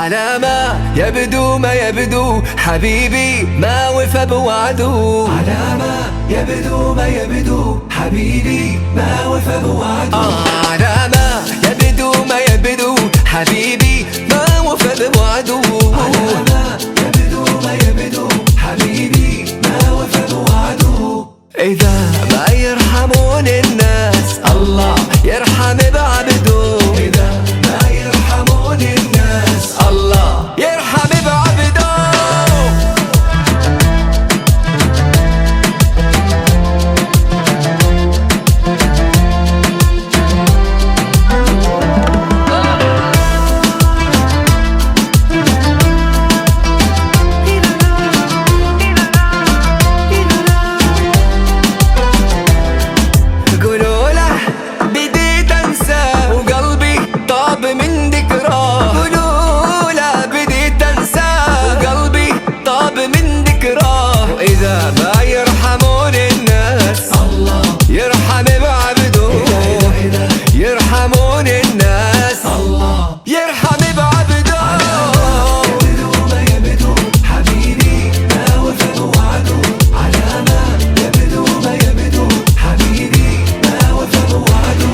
على ما يبدو ما يبدو حبيبي ما وفى بوعده، على ما يبدو ما يبدو حبيبي ما وفى بوعده، على ما يبدو ما يبدو حبيبي ما وفى بوعده، على ما يبدو ما يبدو حبيبي ما وفى بوعده. إذا ما يرحمون الناس الله يرحم بعبده، إذا ما يرحمون الناس الله يرحم بعبده. إذا ما يرحمون الناس الله يرحم بعبده، إذا يرحمون الناس الله يرحم بعبده. يبدو ما يبدو حبيبي ما وفى بوعده، على ما يبدو ما يبدو حبيبي ما وفى بوعده.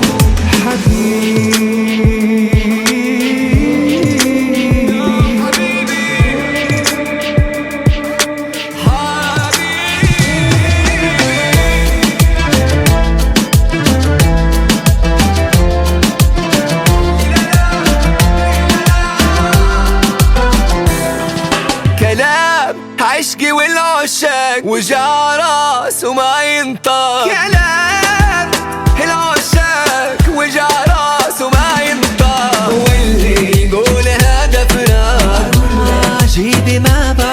كلام عشقي والعشاق وجع راس وما ينطق، كلام العشاق وجع راس وما ينطق، واللي يقول هذا فراق عجيب ما بعرف